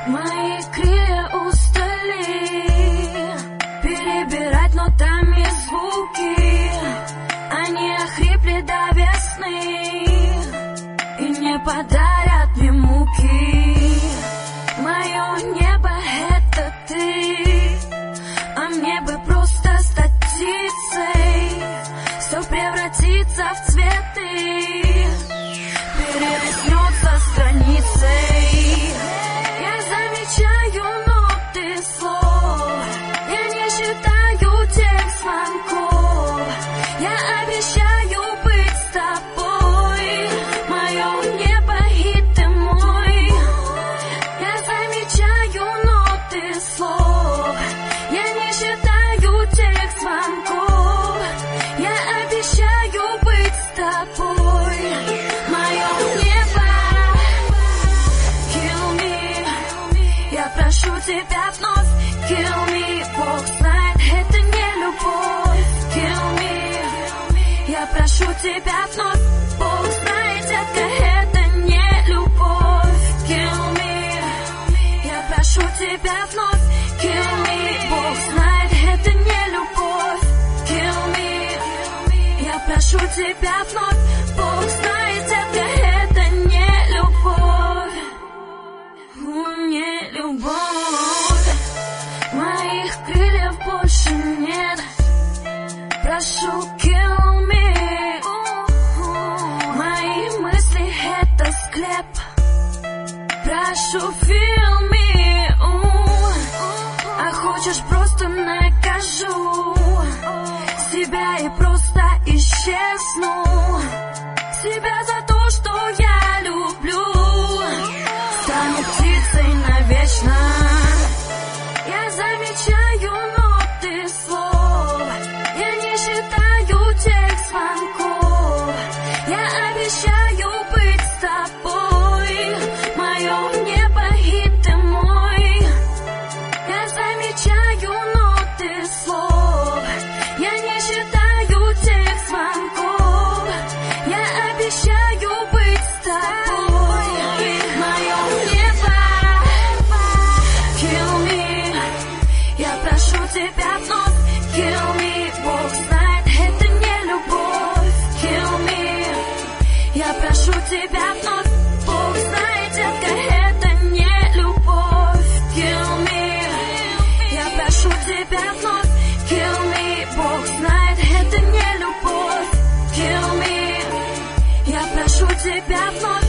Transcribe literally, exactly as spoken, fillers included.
Мои крылья устали перебирать нотами звуки. Они охрипли до весны и не подарят мне муки. Мое небо — это ты, а мне бы просто стать птицей, все превратиться в цветы, перелистнется страницей. Я замечаю ноты слов, я не считаю тех звонков. Я обещаю быть с тобой, мое небо и ты мой. Я замечаю ноты слов, я не считаю тех звонков. Я обещаю быть с тобой, мое небо. Kill me, я прошу тебя вновь. Kill me, Бог знает, это не любовь. Kill me, я прошу тебя вновь. Бог знает, детка, это не любовь. Kill me, я прошу тебя вновь. Kill me, Бог знает, это не любовь. Kill me, я прошу тебя вновь. Бог знает, детка, это не любовь. Не любовь. Моих крыльев больше нет. Прошу, kill me. Мои мысли — это склеп. Прошу, feel me. А хочешь, просто накажу себя и просто исчезну. Себя за то, что я люблю. Стану птицей навечно. Я замечаю ноты слов, я не считаю тех звонков. Я обещаю быть с тобой, мое небо и ты мой. Я замечаю ноты слов, я не считаю тех звонков. Я обещаю быть с тобой, мое небо. Kill me, я прошу тебя вновь. Kill me, Бог знает, это не любовь. Kill me, я прошу тебя вновь. Бог знает, детка, это не любовь. Kill me, я прошу тебя вновь. Kill me, Бог знает, это не любовь. Kill me, я прошу тебя вновь.